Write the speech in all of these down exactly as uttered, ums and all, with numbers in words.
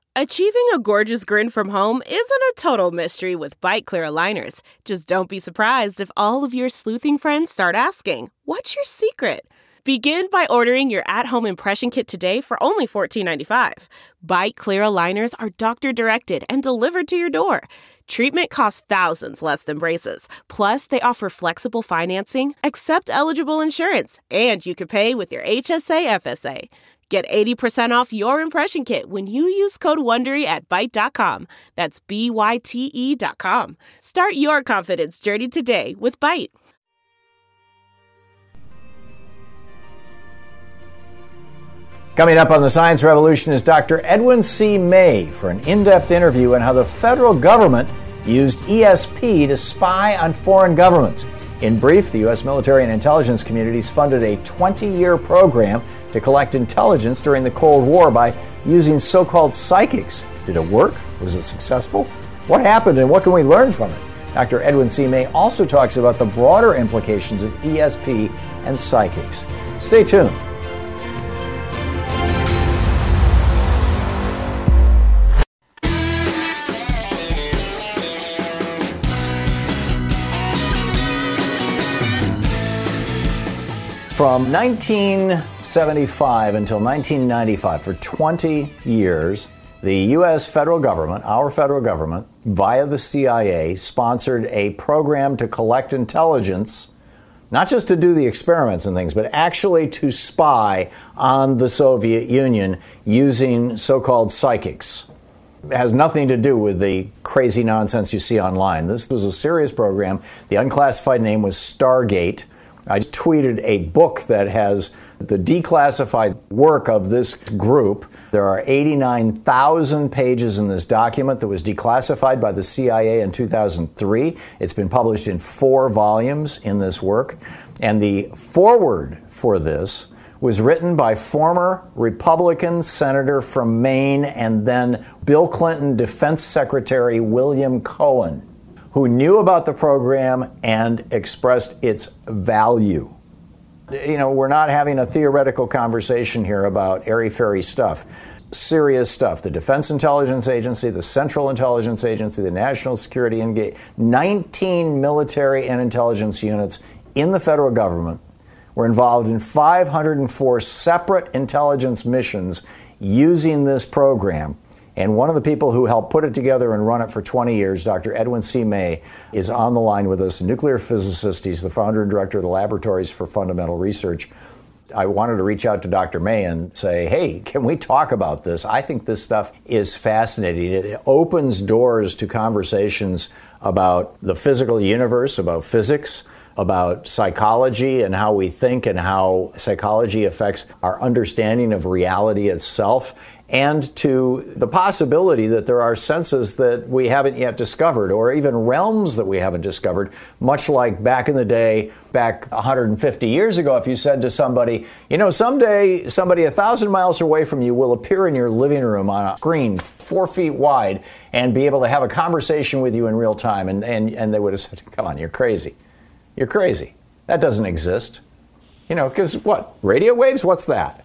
Achieving a gorgeous grin from home isn't a total mystery with Byte Clear aligners. Just don't be surprised if all of your sleuthing friends start asking, "What's your secret?" Begin by ordering your at-home impression kit today for only fourteen ninety-five. Byte Clear aligners are doctor-directed and delivered to your door. Treatment costs thousands less than braces. Plus, they offer flexible financing, accept eligible insurance, and you can pay with your H S A F S A. Get eighty percent off your impression kit when you use code WONDERY at byte dot com. That's B Y T E dot com. Start your confidence journey today with Byte. Coming up on the Science Revolution is Doctor Edwin C. May for an in-depth interview on how the federal government used E S P to spy on foreign governments. In brief, the U S military and intelligence communities funded a twenty-year program to collect intelligence during the Cold War by using so-called psychics. Did it work? Was it successful? What happened and what can we learn from it? Doctor Edwin C. May also talks about the broader implications of E S P and psychics. Stay tuned. From nineteen seventy-five until nineteen ninety-five, for twenty years, the U S federal government, our federal government, via the C I A, sponsored a program to collect intelligence, not just to do the experiments and things, but actually to spy on the Soviet Union using so-called psychics. It has nothing to do with the crazy nonsense you see online. This was a serious program. The unclassified name was Stargate. I tweeted a book that has the declassified work of this group. There are eighty-nine thousand pages in this document that was declassified by the C I A in two thousand three. It's been published in four volumes in this work. And the foreword for this was written by former Republican Senator from Maine and then Bill Clinton Defense Secretary William Cohen, who knew about the program and expressed its value. You know, we're not having a theoretical conversation here about airy-fairy stuff. Serious stuff. The Defense Intelligence Agency, the Central Intelligence Agency, the National Security Engagement, nineteen military and intelligence units in the federal government were involved in five hundred four separate intelligence missions using this program. And one of the people who helped put it together and run it for twenty years, Doctor Edwin C. May, is on the line with us, a nuclear physicist. He's the founder and director of the Laboratories for Fundamental Research. I wanted to reach out to Doctor May and say, hey, can we talk about this? I think this stuff is fascinating. It opens doors to conversations about the physical universe, about physics, about psychology and how we think and how psychology affects our understanding of reality itself, and to the possibility that there are senses that we haven't yet discovered, or even realms that we haven't discovered, much like back in the day, back one hundred fifty years ago, if you said to somebody, you know, someday somebody a thousand miles away from you will appear in your living room on a screen four feet wide and be able to have a conversation with you in real time. And, and, and they would have said, come on, you're crazy. You're crazy. That doesn't exist. You know, because what? Radio waves? What's that?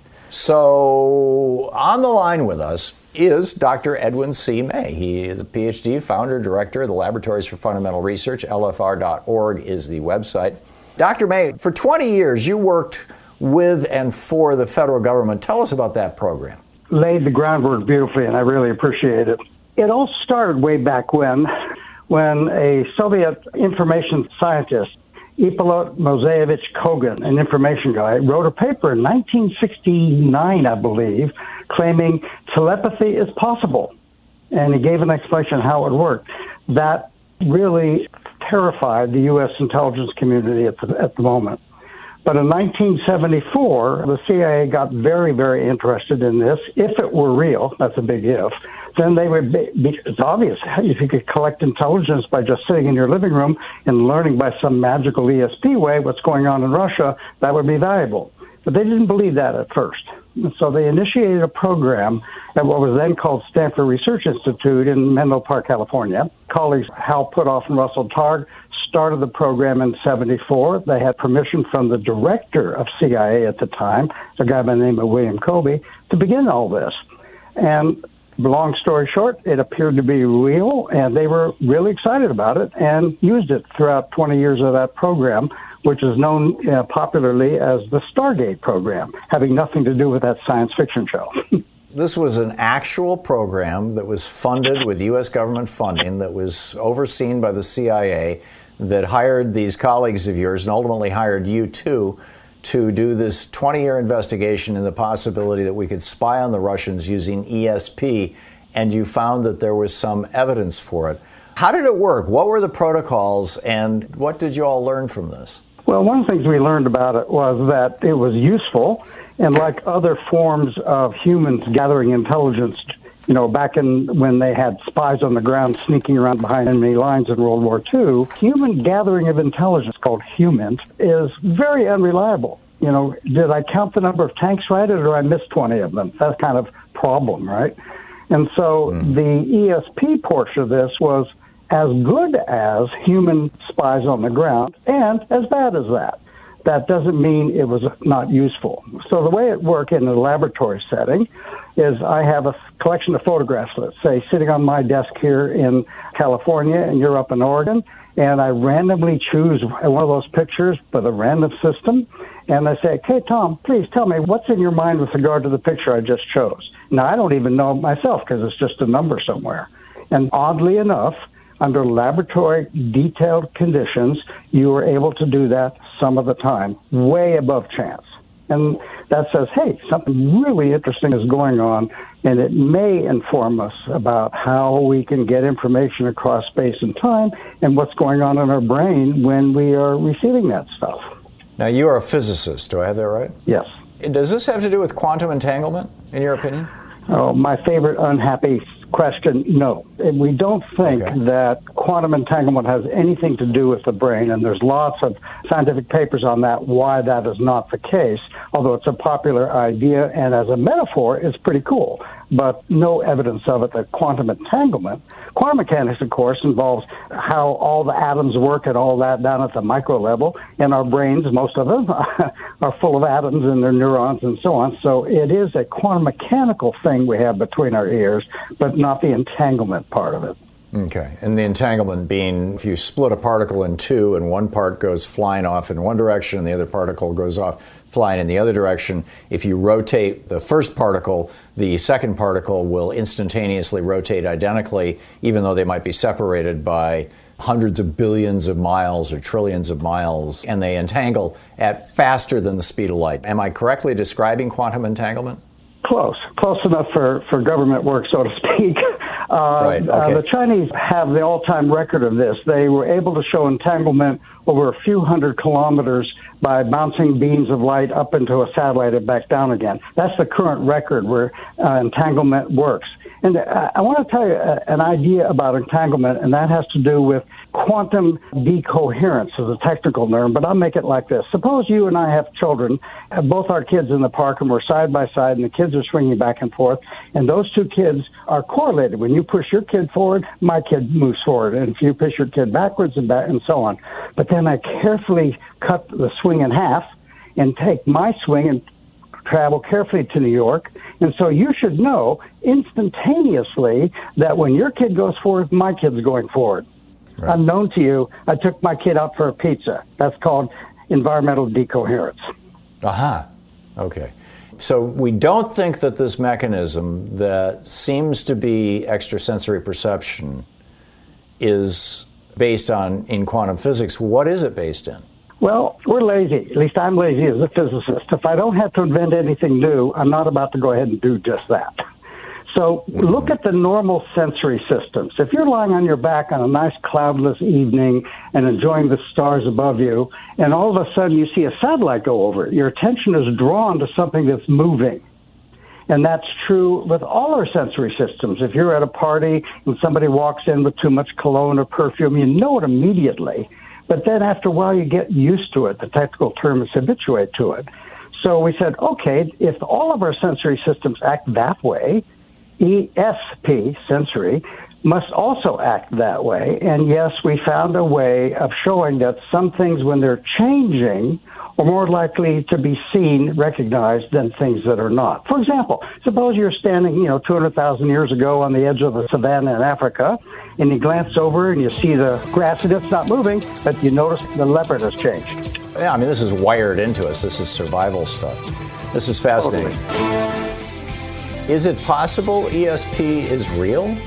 So on the line with us is Doctor Edwin C. May. He is a P H D, founder, director of the Laboratories for Fundamental Research. L F R dot org is the website. Doctor May, for twenty years, you worked with and for the federal government. Tell us about that program. Laid the groundwork beautifully, and I really appreciate it. It all started way back when, when a Soviet information scientist, Ippolit Moiseyevich Kogan, an information guy, wrote a paper in nineteen sixty-nine, I believe, claiming telepathy is possible. And he gave an explanation how it worked. That really terrified the U S intelligence community at the, at the moment. But in nineteen seventy-four, the C I A got very, very interested in this. If it were real, that's a big if, then they would be, be, it's obvious, if you could collect intelligence by just sitting in your living room and learning by some magical E S P way what's going on in Russia, that would be valuable. But they didn't believe that at first. And so they initiated a program at what was then called Stanford Research Institute in Menlo Park, California. Colleagues Hal Puthoff and Russell Targ started the program in seventy-four. They had permission from the director of C I A at the time, a guy by the name of William Colby, to begin all this. And Long story short, it appeared to be real, and they were really excited about it and used it throughout twenty years of that program, which is known uh, popularly as the Stargate program, having nothing to do with that science fiction show. This was an actual program that was funded with U S government funding, that was overseen by the C I A, that hired these colleagues of yours and ultimately hired you too to do this twenty-year investigation into the possibility that we could spy on the Russians using E S P, and you found that there was some evidence for it. How did it work? What were the protocols, and what did you all learn from this? Well, one of the things we learned about it was that it was useful, and like other forms of humans gathering intelligence, you know, back in when they had spies on the ground sneaking around behind enemy lines in World War Two, human gathering of intelligence, called HUMINT, is very unreliable. You know, did I count the number of tanks right, or did I miss twenty of them? That's kind of problem, right? And so mm. the E S P portion of this was as good as human spies on the ground and as bad as that. That doesn't mean it was not useful. So the way it worked in a laboratory setting is I have a collection of photographs, let's say, sitting on my desk here in California, and you're up in Oregon, and I randomly choose one of those pictures with a random system, and I say, okay, Tom, please tell me what's in your mind with regard to the picture I just chose. Now, I don't even know myself because it's just a number somewhere. And oddly enough, under laboratory detailed conditions, you were able to do that some of the time, way above chance. And that says, hey, something really interesting is going on, and it may inform us about how we can get information across space and time and what's going on in our brain when we are receiving that stuff. Now, you are a physicist. Do I have that right? Yes. Does this have to do with quantum entanglement, in your opinion? Oh, my favorite unhappy question, no. We don't think okay. that quantum entanglement has anything to do with the brain, and there's lots of scientific papers on that, why that is not the case, although it's a popular idea, and as a metaphor, it's pretty cool. But no evidence of it, that quantum entanglement. Quantum mechanics, of course, involves how all the atoms work and all that down at the micro level. And our brains, most of them, are full of atoms and their neurons and so on. So it is a quantum mechanical thing we have between our ears, but not the entanglement part of it. Okay. And the entanglement being if you split a particle in two and one part goes flying off in one direction and the other particle goes off flying in the other direction, if you rotate the first particle, the second particle will instantaneously rotate identically, even though they might be separated by hundreds of billions of miles or trillions of miles, and they entangle at faster than the speed of light. Am I correctly describing quantum entanglement? Close. Close enough for, for government work, so to speak. Uh, right. Okay. uh, the Chinese have the all-time record of this. They were able to show entanglement over a few hundred kilometers by bouncing beams of light up into a satellite and back down again. That's the current record where uh, entanglement works. And uh, I want to tell you uh, an idea about entanglement, and that has to do with quantum decoherence as a technical term, but I'll make it like this. Suppose you and I have children, have both our kids in the park, and we're side by side, and the kids are swinging back and forth, and those two kids are correlated. When you push your kid forward, my kid moves forward, and if you push your kid backwards and back, and so on. But then I carefully cut the swing in half and take my swing and travel carefully to New York. And so you should know instantaneously that when your kid goes forward, my kid's going forward. Right. Unknown to you, I took my kid out for a pizza. That's called environmental decoherence. Aha. Okay. So we don't think that this mechanism that seems to be extrasensory perception is based on in quantum physics. What is it based in? Well, we're lazy. At least I'm lazy as a physicist. If I don't have to invent anything new, I'm not about to go ahead and do just that. So mm-hmm. look at the normal sensory systems. If you're lying on your back on a nice cloudless evening and enjoying the stars above you, and all of a sudden you see a satellite go over, your attention is drawn to something that's moving. And that's true with all our sensory systems. If you're at a party and somebody walks in with too much cologne or perfume, you know it immediately. But then after a while, you get used to it. The technical term is habituate to it. So we said, okay, if all of our sensory systems act that way, E S P, sensory, must also act that way. And yes, we found a way of showing that some things, when they're changing, are more likely to be seen, recognized, than things that are not. For example, suppose you're standing, you know, two hundred thousand years ago on the edge of the savannah in Africa, and you glance over and you see the grass and it's not moving, but you notice the leopard has changed. Yeah, I mean, this is wired into us. This is survival stuff. This is fascinating. Totally. Is it possible E S P is real?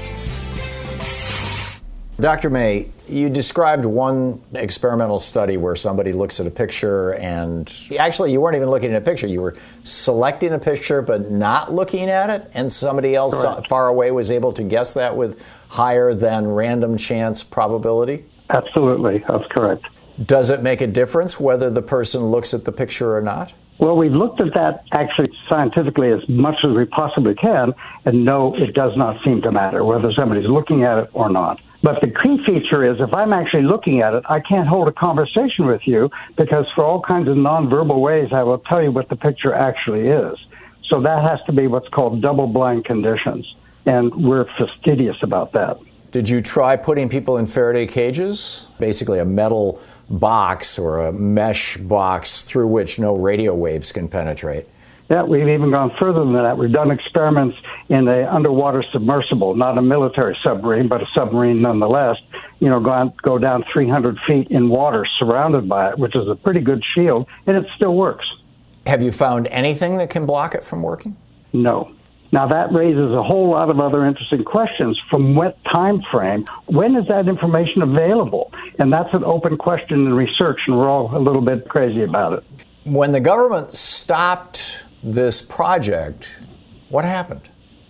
Doctor May, you described one experimental study where somebody looks at a picture and actually you weren't even looking at a picture. You were selecting a picture but not looking at it, and somebody else Correct. Far away was able to guess that with higher than random chance probability? Absolutely. That's correct. Does it make a difference whether the person looks at the picture or not? Well, we've looked at that actually scientifically as much as we possibly can, and no, it does not seem to matter whether somebody's looking at it or not. But the key feature is if I'm actually looking at it, I can't hold a conversation with you because for all kinds of nonverbal ways, I will tell you what the picture actually is. So that has to be what's called double-blind conditions, and we're fastidious about that. Did you try putting people in Faraday cages? Basically a metal box or a mesh box through which no radio waves can penetrate. Yeah, we've even gone further than that. We've done experiments in an underwater submersible, not a military submarine, but a submarine nonetheless. You know, go, go down three hundred feet in water surrounded by it, which is a pretty good shield, and it still works. Have you found anything that can block it from working? No. Now, that raises a whole lot of other interesting questions. From what time frame? When is that information available? And that's an open question in research, and we're all a little bit crazy about it. When the government stopped this project, what happened?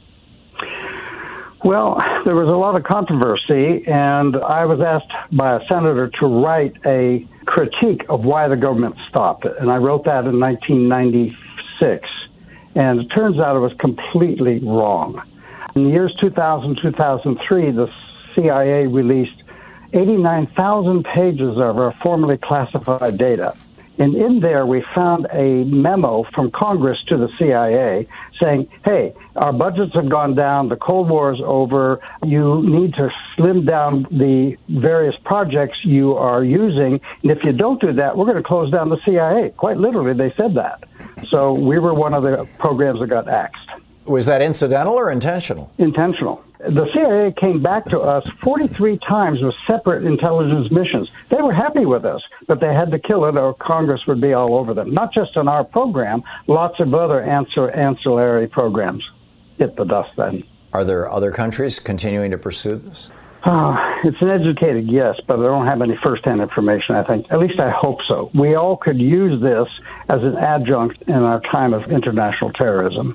Well, there was a lot of controversy, and I was asked by a senator to write a critique of why the government stopped it. And I wrote that in nineteen ninety-six. And it turns out it was completely wrong. In the years two thousand, two thousand three, the C I A released eighty-nine thousand pages of our formerly classified data. And in there, we found a memo from Congress to the C I A saying, hey, our budgets have gone down, the Cold War is over, you need to slim down the various projects you are using, and if you don't do that, we're going to close down the C I A. Quite literally, they said that. So we were one of the programs that got axed. Was that incidental or intentional? Intentional. The C I A came back to us forty-three times with separate intelligence missions. They were happy with us, but they had to kill it or Congress would be all over them. Not just on our program, lots of other answer, ancillary programs hit the dust then. Are there other countries continuing to pursue this? Oh, it's an educated yes, but I don't have any firsthand information, I think. At least I hope so. We all could use this as an adjunct in our time of international terrorism.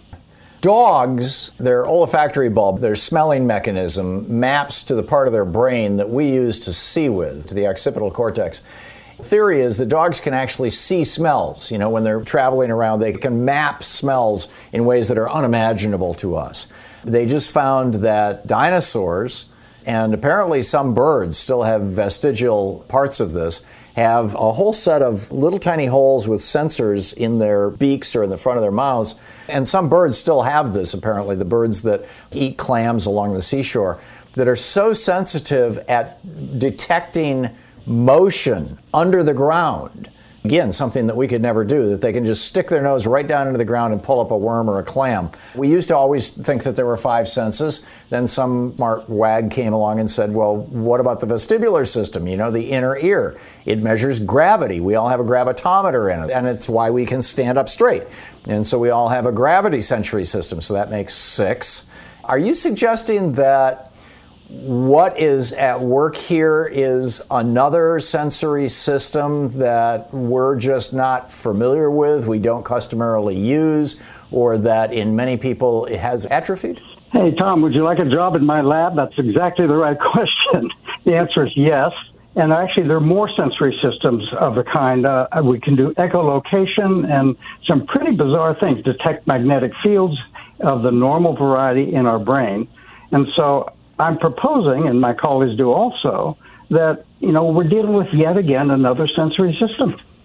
Dogs, their olfactory bulb, their smelling mechanism, maps to the part of their brain that we use to see with, to the occipital cortex. The theory is that dogs can actually see smells. You know, when they're traveling around, they can map smells in ways that are unimaginable to us. They just found that dinosaurs, and apparently some birds still have vestigial parts of this, have a whole set of little tiny holes with sensors in their beaks or in the front of their mouths. And some birds still have this, apparently, the birds that eat clams along the seashore, that are so sensitive at detecting motion under the ground. Again, something that we could never do, that they can just stick their nose right down into the ground and pull up a worm or a clam. We used to always think that there were five senses. Then some smart wag came along and said, well, what about the vestibular system? You know, the inner ear. It measures gravity. We all have a gravitometer in it, and it's why we can stand up straight. And so we all have a gravity sensory system, so that makes six. Are you suggesting that what is at work here is another sensory system that we're just not familiar with, we don't customarily use, or that in many people it has atrophied? Hey, Tom, would you like a job in my lab? That's exactly the right question. The answer is yes. And actually, there are more sensory systems of the kind. Uh, we can do echolocation and some pretty bizarre things, detect magnetic fields of the normal variety in our brain. And so I'm proposing, and my colleagues do also, that, you know, we're dealing with yet again another sensory system.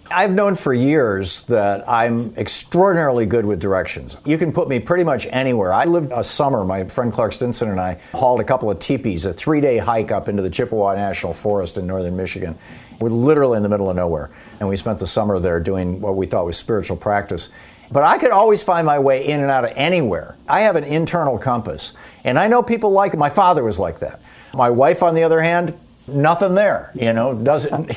I've known for years that I'm extraordinarily good with directions. You can put me pretty much anywhere. I lived a summer, my friend Clark Stinson and I hauled a couple of teepees, a three-day hike up into the Chippewa National Forest in northern Michigan. We're literally in the middle of nowhere. And we spent the summer there doing what we thought was spiritual practice. But I could always find my way in and out of anywhere. I have an internal compass. And I know people like it. My father was like that. My wife, on the other hand, nothing there. You know, doesn't.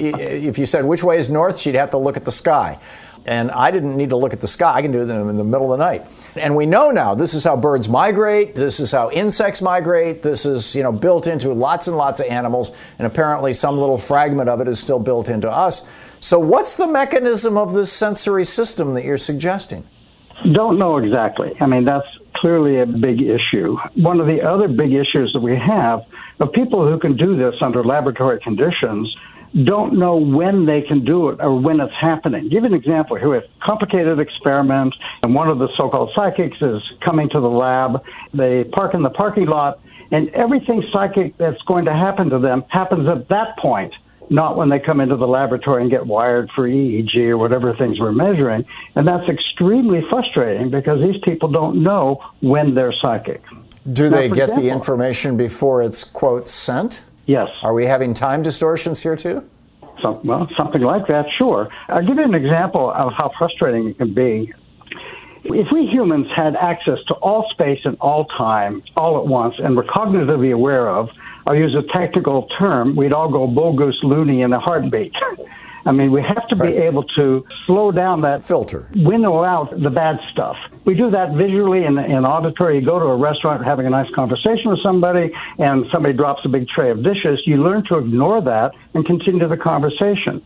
If you said which way is north, she'd have to look at the sky. And I didn't need to look at the sky. I can do them in the middle of the night. And we know now this is how birds migrate. This is how insects migrate. This is, you know, built into lots and lots of animals. And apparently some little fragment of it is still built into us. So what's the mechanism of this sensory system that you're suggesting? Don't know exactly. I mean, that's clearly a big issue. One of the other big issues that we have of people who can do this under laboratory conditions don't know when they can do it or when it's happening. Give an example here with complicated experiment, and one of the so-called psychics is coming to the lab. They park in the parking lot, and everything psychic that's going to happen to them happens at that point, not when they come into the laboratory and get wired for E E G or whatever things we're measuring. And that's extremely frustrating because these people don't know when they're psychic. Do now, they get example, the information before it's, quote, sent? Yes. Are we having time distortions here, too? Some, well, something like that, sure. I'll give you an example of how frustrating it can be. If we humans had access to all space and all time all at once and were cognitively aware of, I'll use a technical term, we'd all go bull goose loony in a heartbeat. I mean, we have to be right. able to slow down that filter, winnow out the bad stuff. We do that visually in, in auditory. You go to a restaurant having a nice conversation with somebody, and somebody drops a big tray of dishes. You learn to ignore that and continue the conversation.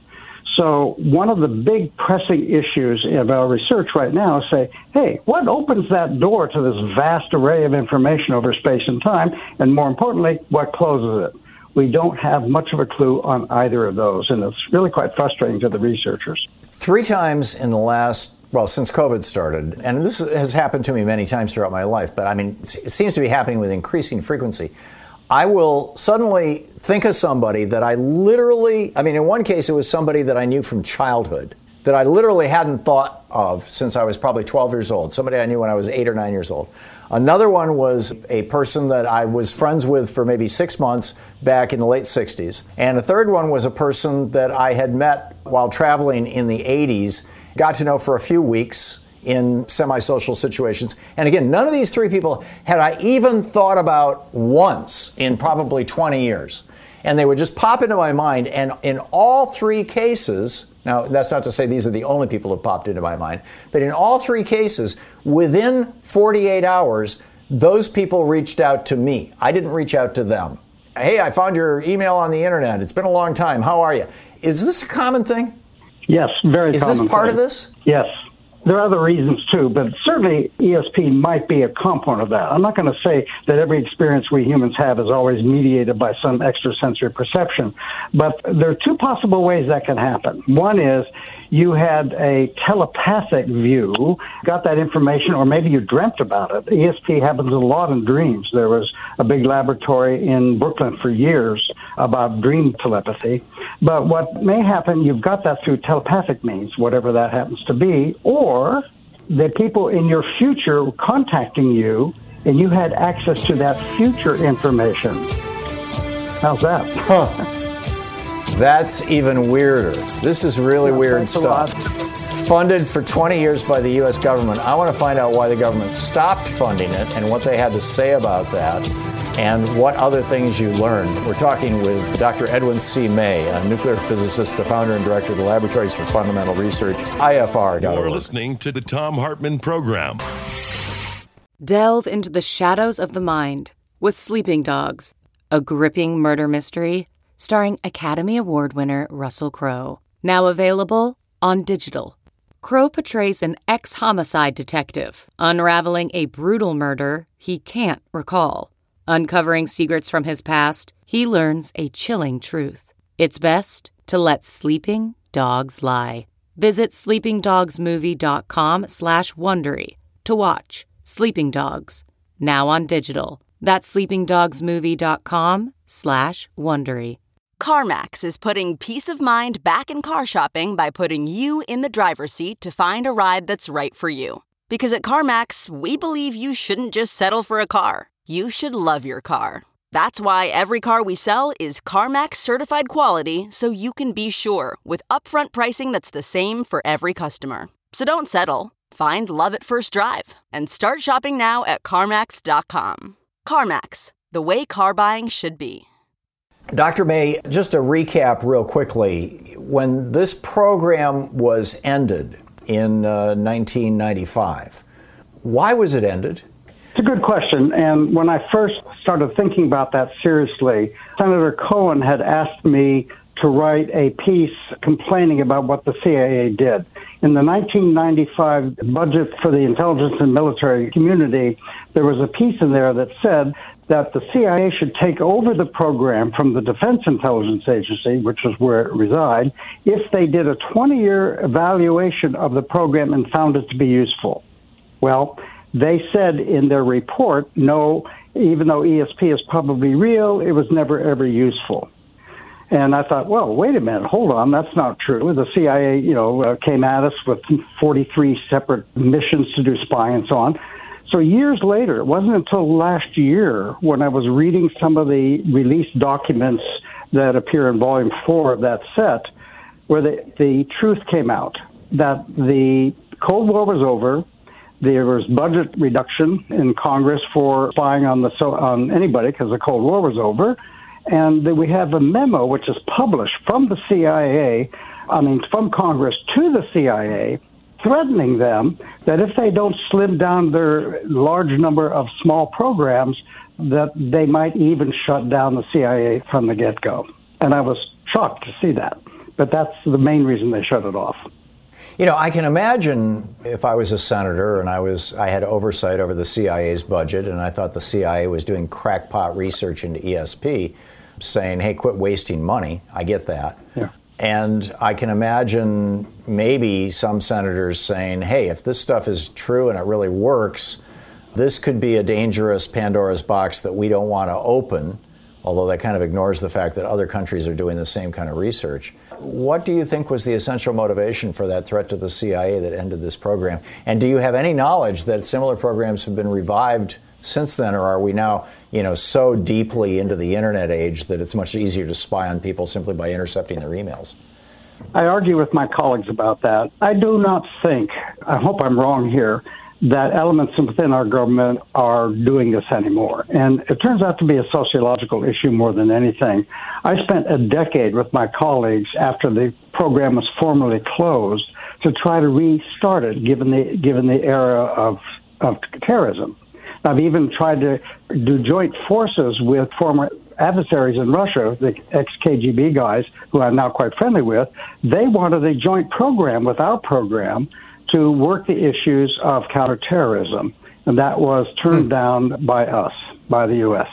So one of the big pressing issues of our research right now is say, hey, what opens that door to this vast array of information over space and time? And more importantly, what closes it? We don't have much of a clue on either of those, and it's really quite frustrating to the researchers. Three times in the last, well, since COVID started, and this has happened to me many times throughout my life, but I mean, it seems to be happening with increasing frequency. I will suddenly think of somebody that I literally, I mean, in one case, it was somebody that I knew from childhood that I literally hadn't thought of since I was probably twelve years old, somebody I knew when I was eight or nine years old. Another one was a person that I was friends with for maybe six months back in the late sixties. And a third one was a person that I had met while traveling in the eighties, got to know for a few weeks in semi-social situations. And again, none of these three people had I even thought about once in probably twenty years. And they would just pop into my mind. And in all three cases, now that's not to say these are the only people who popped into my mind, but in all three cases, within forty-eight hours, those people reached out to me. I didn't reach out to them. Hey, I found your email on the internet. It's been a long time. How are you? Is this a common thing? Yes, very Is common. Is this part thing. of this? Yes. There are other reasons, too, but certainly E S P might be a component of that. I'm not going to say that every experience we humans have is always mediated by some extrasensory perception, but there are two possible ways that can happen. One is you had a telepathic view, got that information, or maybe you dreamt about it. E S P happens a lot in dreams. There was a big laboratory in Brooklyn for years about dream telepathy. But what may happen, you've got that through telepathic means, whatever that happens to be, or the people in your future contacting you, and you had access to that future information. How's that? Huh. That's even weirder. This is really yeah, weird stuff. Funded for twenty years by the U S government. I want to find out why the government stopped funding it and what they had to say about that and what other things you learned. We're talking with Doctor Edwin C. May, a nuclear physicist, the founder and director of the Laboratories for Fundamental Research, I F R. You're listening to the Thom Hartmann Program. Delve into the shadows of the mind with Sleeping Dogs, a gripping murder mystery starring Academy Award winner Russell Crowe. Now available on digital. Crowe portrays an ex-homicide detective unraveling a brutal murder he can't recall. Uncovering secrets from his past, he learns a chilling truth. It's best to let sleeping dogs lie. Visit sleepingdogsmovie.com slash Wondery to watch Sleeping Dogs, now on digital. That's sleepingdogsmovie.com slash Wondery. CarMax is putting peace of mind back in car shopping by putting you in the driver's seat to find a ride that's right for you. Because at CarMax, we believe you shouldn't just settle for a car. You should love your car. That's why every car we sell is CarMax certified quality, so you can be sure with upfront pricing that's the same for every customer. So don't settle. Find love at first drive and start shopping now at CarMax dot com. CarMax, the way car buying should be. Doctor May, just to recap real quickly, when this program was ended in uh, nineteen ninety-five, why was it ended? It's a good question. And when I first started thinking about that seriously, Senator Cohen had asked me to write a piece complaining about what the C I A did. In the nineteen ninety-five budget for the intelligence and military community, there was a piece in there that said that the C I A should take over the program from the Defense Intelligence Agency, which is where it resides, if they did a twenty-year evaluation of the program and found it to be useful. Well, they said in their report, no, even though E S P is probably real, it was never, ever useful. And I thought, well, wait a minute, hold on, that's not true. The C I A, you know, uh, came at us with forty-three separate missions to do spying and so on. So years later, it wasn't until last year when I was reading some of the released documents that appear in volume four of that set, where the, the truth came out, that the Cold War was over. There was budget reduction in Congress for spying on the so on anybody because the Cold War was over. And then we have a memo which is published from the C I A, I mean, from Congress to the C I A, threatening them that if they don't slim down their large number of small programs, that they might even shut down the C I A from the get-go. And I was shocked to see that. But that's the main reason they shut it off. You know, I can imagine if I was a senator and I was I had oversight over the C I A's budget and I thought the C I A was doing crackpot research into E S P, saying, hey, quit wasting money. I get that. Yeah. And I can imagine maybe some senators saying, hey, if this stuff is true and it really works, this could be a dangerous Pandora's box that we don't want to open, although that kind of ignores the fact that other countries are doing the same kind of research. What do you think was the essential motivation for that threat to the C I A that ended this program? And do you have any knowledge that similar programs have been revived since then, or are we now, you know, so deeply into the internet age that it's much easier to spy on people simply by intercepting their emails? I argue with my colleagues about that. I do not think, I hope I'm wrong here, that elements within our government are doing this anymore. And it turns out to be a sociological issue more than anything. I spent a decade with my colleagues after the program was formally closed to try to restart it, given the given the era of, of terrorism. I've even tried to do joint forces with former adversaries in Russia, the ex-K G B guys, who I'm now quite friendly with. They wanted a joint program with our program to work the issues of counterterrorism, and that was turned down by us, by the U S.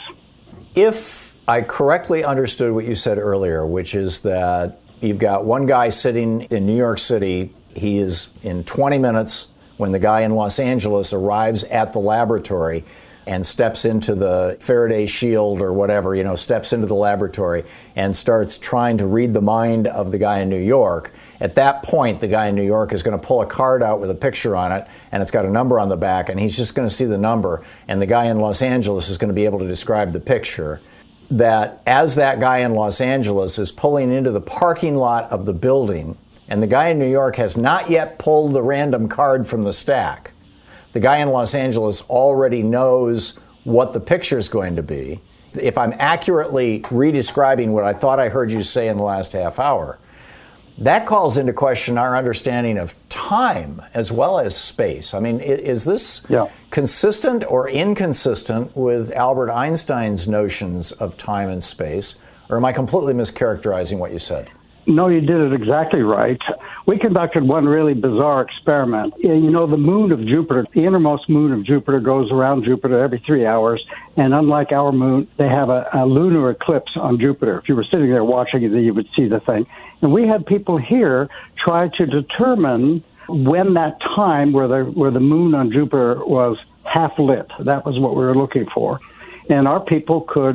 If I correctly understood what you said earlier, which is that you've got one guy sitting in New York City, he is in twenty minutes when the guy in Los Angeles arrives at the laboratory and steps into the Faraday shield or whatever, you know, steps into the laboratory and starts trying to read the mind of the guy in New York. At that point, the guy in New York is going to pull a card out with a picture on it, and it's got a number on the back, and he's just going to see the number, and the guy in Los Angeles is going to be able to describe the picture. That as that guy in Los Angeles is pulling into the parking lot of the building, and the guy in New York has not yet pulled the random card from the stack, the guy in Los Angeles already knows what the picture is going to be. If I'm accurately redescribing what I thought I heard you say in the last half hour, that calls into question our understanding of time as well as space. I mean, is this yeah. consistent or inconsistent with Albert Einstein's notions of time and space, or am I completely mischaracterizing what you said? No, you did it exactly right. We conducted one really bizarre experiment. You know, the moon of Jupiter, the innermost moon of Jupiter goes around Jupiter every three hours. And unlike our moon, they have a, a lunar eclipse on Jupiter. If you were sitting there watching it, you would see the thing. And we had people here try to determine when that time where the, where the moon on Jupiter was half lit. That was what we were looking for. And our people could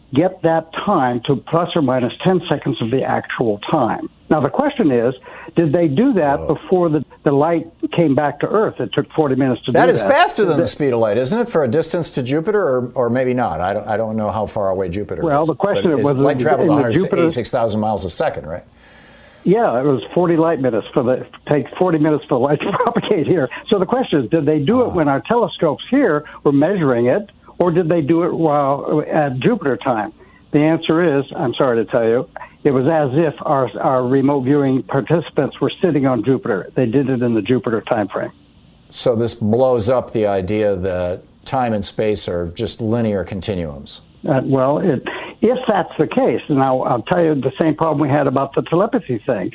get that time to plus or minus ten seconds of the actual time. Now, the question is, did they do that oh. before the, the light came back to Earth? It took forty minutes to that do that. That is faster than the speed of light, isn't it, for a distance to Jupiter, or, or maybe not? I don't, I don't know how far away Jupiter well, is. Well, the question is, was... Light travels one hundred eighty-six thousand miles a second, right? Yeah, it was forty light minutes for the take forty minutes for the light to propagate here. So the question is, did they do it when our telescopes here were measuring it, or did they do it while at Jupiter time? The answer is, I'm sorry to tell you, it was as if our our remote viewing participants were sitting on Jupiter. They did it in the Jupiter time frame. So this blows up the idea that time and space are just linear continuums. Uh, well, it, if that's the case, now I'll tell you the same problem we had about the telepathy thing.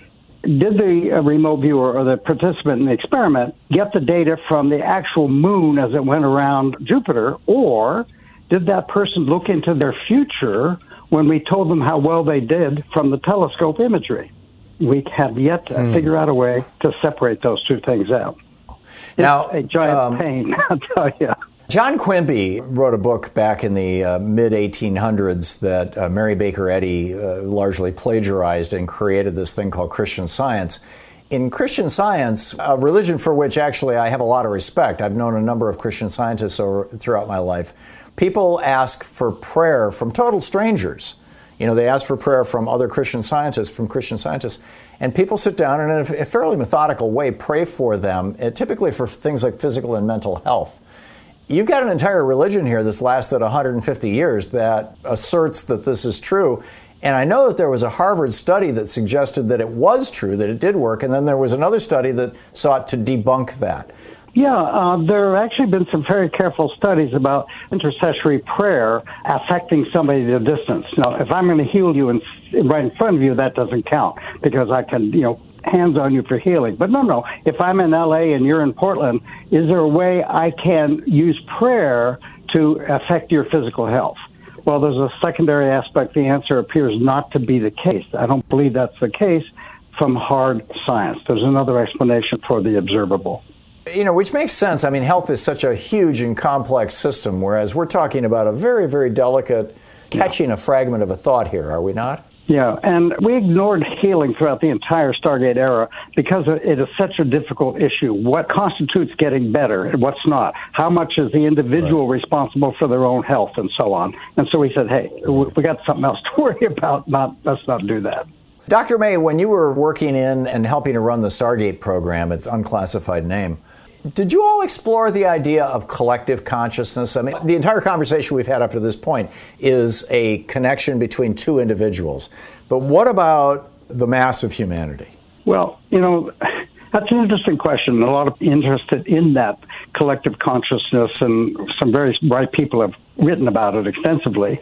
Did the uh, remote viewer or the participant in the experiment get the data from the actual moon as it went around Jupiter, or did that person look into their future when we told them how well they did from the telescope imagery? We have yet to hmm. figure out a way to separate those two things out. It's now, a giant um, pain, I'll tell you. John Quimby wrote a book back in the uh, mid eighteen hundreds that uh, Mary Baker Eddy uh, largely plagiarized and created this thing called Christian Science. In Christian Science, a religion for which actually I have a lot of respect, I've known a number of Christian scientists over, throughout my life, people ask for prayer from total strangers. You know, they ask for prayer from other Christian scientists, from Christian scientists, and people sit down and in a, a fairly methodical way pray for them, uh, typically for things like physical and mental health. You've got an entire religion here that's lasted one hundred fifty years that asserts that this is true. And I know that there was a Harvard study that suggested that it was true, that it did work, and then there was another study that sought to debunk that. Yeah, uh, there have actually been some very careful studies about intercessory prayer affecting somebody at a distance. Now, if I'm going to heal you in, right in front of you, that doesn't count because I can, you know, hands on you for healing. But no, no, if I'm in L A and you're in Portland, is there a way I can use prayer to affect your physical health? Well, there's a secondary aspect. The answer appears not to be the case. I don't believe that's the case from hard science. There's another explanation for the observable. You know, which makes sense. I mean, health is such a huge and complex system, whereas we're talking about a very, very delicate catching yeah. a fragment of a thought here, are we not? Yeah, and we ignored healing throughout the entire Stargate era because it is such a difficult issue. What constitutes getting better and what's not? How much is the individual right. responsible for their own health and so on? And so we said, hey, we got something else to worry about. Not let's not do that. Doctor May, when you were working in and helping to run the Stargate program, its unclassified name, did you all explore the idea of collective consciousness? I mean, the entire conversation we've had up to this point is a connection between two individuals. But what about the mass of humanity? Well, you know, that's an interesting question. A lot of interested in that collective consciousness, and some very bright people have written about it extensively.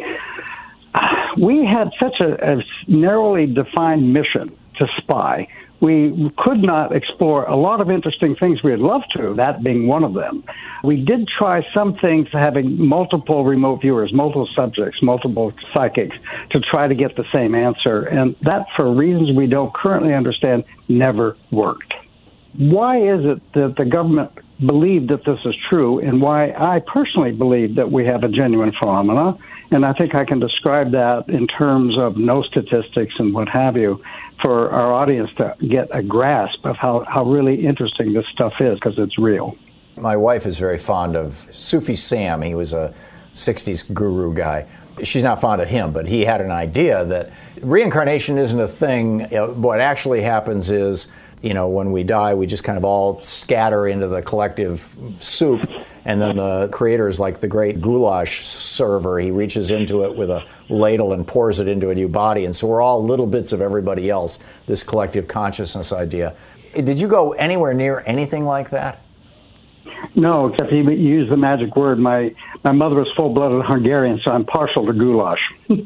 We had such a, a narrowly defined mission to spy. We could not explore a lot of interesting things we'd love to, that being one of them. We did try some things having multiple remote viewers, multiple subjects, multiple psychics to try to get the same answer. And that, for reasons we don't currently understand, never worked. Why is it that the government believed that this is true, and why I personally believe that we have a genuine phenomena? And I think I can describe that in terms of no statistics and what have you, for our audience to get a grasp of how, how really interesting this stuff is, because it's real. My wife is very fond of Sufi Sam. He was a sixties guru guy. She's not fond of him, but he had an idea that reincarnation isn't a thing. You know, what actually happens is, you know, when we die, we just kind of all scatter into the collective soup. And then the creator is like the great goulash server. He reaches into it with a ladle and pours it into a new body. And so we're all little bits of everybody else, this collective consciousness idea. Did you go anywhere near anything like that? No, except he used the magic word. My, my mother was full-blooded Hungarian, so I'm partial to goulash.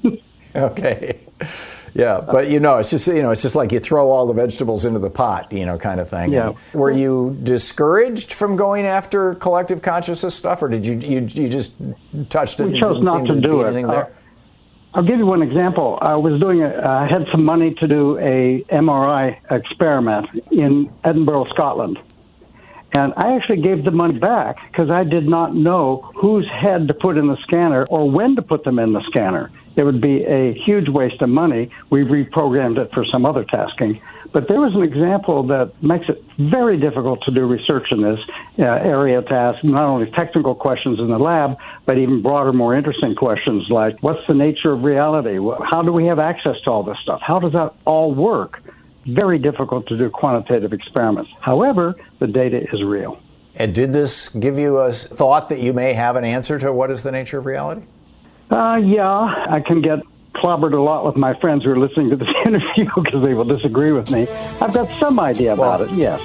Okay. Yeah, but you know, it's just you know, it's just like you throw all the vegetables into the pot, you know, kind of thing. Yeah. Were you discouraged from going after collective consciousness stuff, or did you you, you just touched it? We chose not to do it. Uh, I'll give you one example. I was doing. A, I had some money to do a M R I experiment in Edinburgh, Scotland, And I actually gave the money back because I did not know whose head to put in the scanner or when to put them in the scanner. It would be a huge waste of money. We reprogrammed it for some other tasking. But there was an example that makes it very difficult to do research in this uh, area to ask not only technical questions in the lab, but even broader, more interesting questions like, what's the nature of reality? How do we have access to all this stuff? How does that all work? Very difficult to do quantitative experiments. However, the data is real. And did this give you a thought that you may have an answer to what is the nature of reality? Uh, yeah, I can get clobbered a lot with my friends who are listening to this interview because they will disagree with me. I've got some idea about well, it, yes.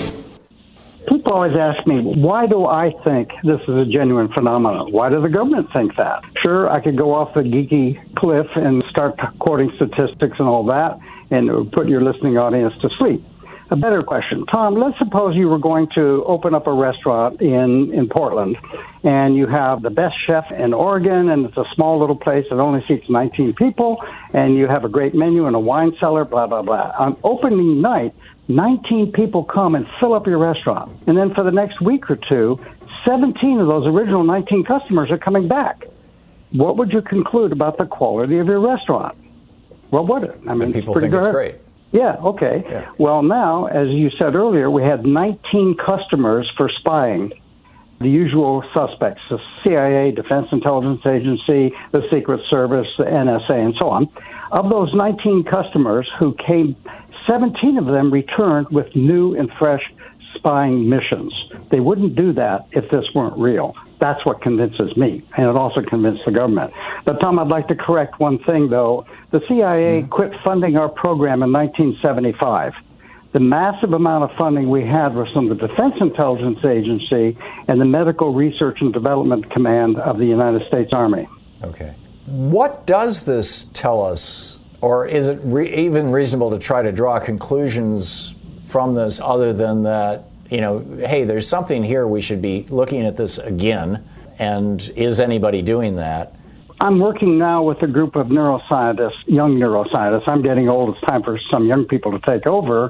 People always ask me, why do I think this is a genuine phenomenon? Why does the government think that? Sure, I could go off the geeky cliff and start quoting statistics and all that and put your listening audience to sleep. A better question. Tom, let's suppose you were going to open up a restaurant in, in Portland, and you have the best chef in Oregon, and it's a small little place that only seats nineteen people, and you have a great menu and a wine cellar, blah, blah, blah. On opening night, nineteen people come and fill up your restaurant. And then for the next week or two, seventeen of those original nineteen customers are coming back. What would you conclude about the quality of your restaurant? What would it? I mean, people it's pretty think good. It's great. Yeah, okay. Yeah. Well, now, as you said earlier, we had nineteen customers for spying. The usual suspects, the C I A, Defense Intelligence Agency, the Secret Service, the N S A, and so on. Of those nineteen customers who came, seventeen of them returned with new and fresh spying missions. They wouldn't do that if this weren't real. That's what convinces me, and it also convinced the government. But, Tom, I'd like to correct one thing, though. The C I A mm. quit funding our program in nineteen seventy-five. The massive amount of funding we had was from the Defense Intelligence Agency and the Medical Research and Development Command of the United States Army. Okay. What does this tell us, or is it re- even reasonable to try to draw conclusions from this other than that, you know, hey, there's something here, we should be looking at this again, and is anybody doing that? I'm working now with a group of neuroscientists, young neuroscientists. I'm getting old. It's time for some young people to take over.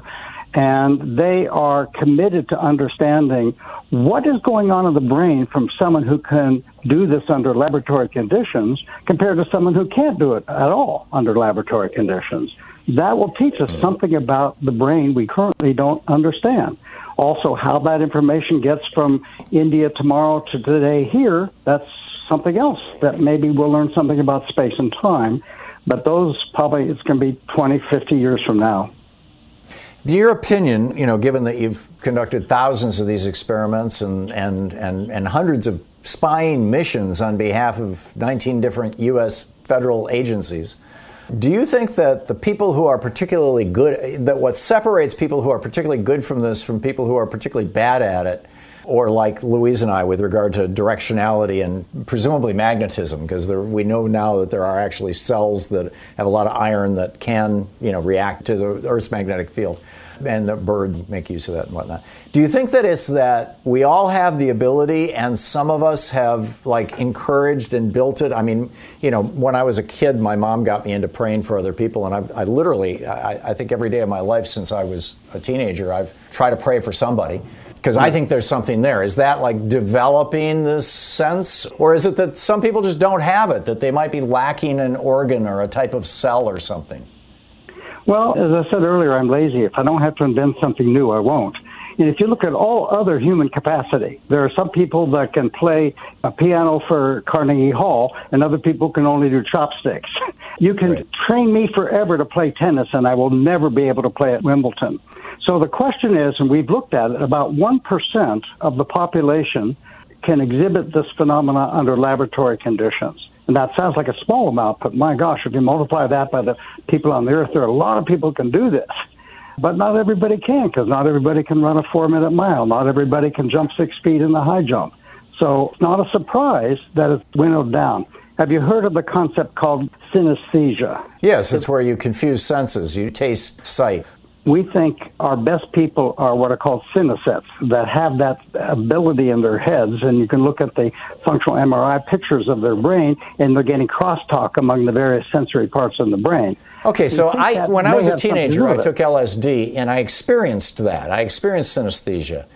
And they are committed to understanding what is going on in the brain from someone who can do this under laboratory conditions compared to someone who can't do it at all under laboratory conditions. That will teach us something about the brain we currently don't understand. Also, how that information gets from India tomorrow to today here, that's something else that maybe we'll learn something about space and time. But those probably, it's going to be twenty, fifty years from now. Your opinion, you know, given that you've conducted thousands of these experiments and, and, and, and hundreds of spying missions on behalf of nineteen different U S federal agencies, do you think that the people who are particularly good, that what separates people who are particularly good from this from people who are particularly bad at it, or like Louise and I with regard to directionality and presumably magnetism, because we know now that there are actually cells that have a lot of iron that can, you know, react to the Earth's magnetic field, and the birds make use of that and whatnot. Do you think that it's that we all have the ability and some of us have like encouraged and built it? I mean, you know, when I was a kid, my mom got me into praying for other people, and I've, I literally, I, I think every day of my life since I was a teenager, I've tried to pray for somebody. Because I think there's something there. Is that like developing this sense? Or is it that some people just don't have it, that they might be lacking an organ or a type of cell or something? Well, as I said earlier, I'm lazy. If I don't have to invent something new, I won't. And if you look at all other human capacity, there are some people that can play a piano for Carnegie Hall, and other people can only do chopsticks. You can right. train me forever to play tennis, and I will never be able to play at Wimbledon. So the question is, and we've looked at it, about one percent of the population can exhibit this phenomena under laboratory conditions. And that sounds like a small amount, but my gosh, if you multiply that by the people on the Earth, there are a lot of people who can do this. But not everybody can, because not everybody can run a four-minute mile. Not everybody can jump six feet in the high jump. So it's not a surprise that it's winnowed down. Have you heard of the concept called synesthesia? Yes, it's where you confuse senses. You taste, sight. We think our best people are what are called synesthetes, that have that ability in their heads, and you can look at the functional M R I pictures of their brain, and they're getting crosstalk among the various sensory parts in the brain. Okay, so I, when I was a teenager, I took L S D, and I experienced that. I experienced synesthesia.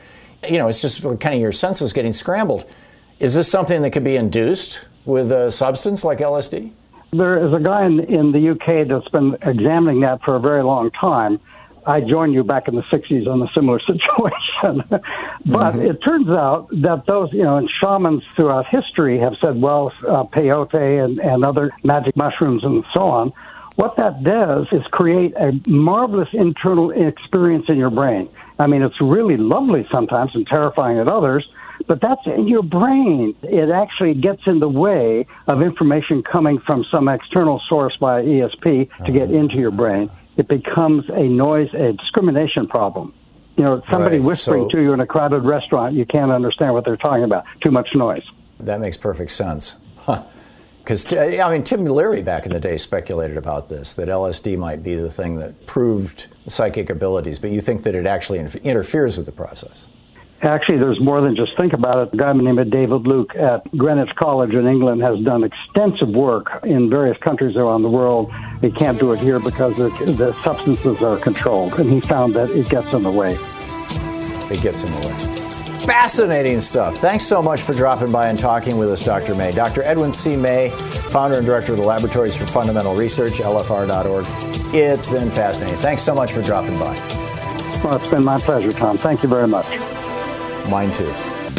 you know, it's just kind of your senses getting scrambled. Is this something that could be induced with a substance like L S D? There is a guy in, in the U K that's been examining that for a very long time. I joined you back in the sixties on a similar situation. But mm-hmm. it turns out that those, you know, and shamans throughout history have said, well, uh, peyote and, and other magic mushrooms and so on, what that does is create a marvelous internal experience in your brain. I mean, it's really lovely sometimes and terrifying at others, but that's in your brain. It actually gets in the way of information coming from some external source via E S P to get into your brain. It becomes a noise, a discrimination problem. You know, somebody right. whispering so, to you in a crowded restaurant, you can't understand what they're talking about. Too much noise. That makes perfect sense. Because, huh. I mean, Tim Leary back in the day speculated about this, that L S D might be the thing that proved psychic abilities, but you think that it actually interferes with the process. Actually, there's more than just think about it. A guy named David Luke at Greenwich College in England has done extensive work in various countries around the world. He can't do it here because the, the substances are controlled, and he found that it gets in the way. It gets in the way. Fascinating stuff. Thanks so much for dropping by and talking with us, Doctor May. Doctor Edwin C. May, founder and director of the Laboratories for Fundamental Research, L F R dot org. It's been fascinating. Thanks so much for dropping by. Well, it's been my pleasure, Tom. Thank you very much. Mine too.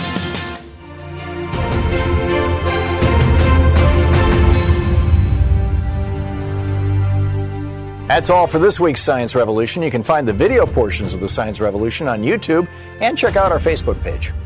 That's all for this week's Science Revolution. You can find the video portions of the Science Revolution on YouTube and check out our Facebook page.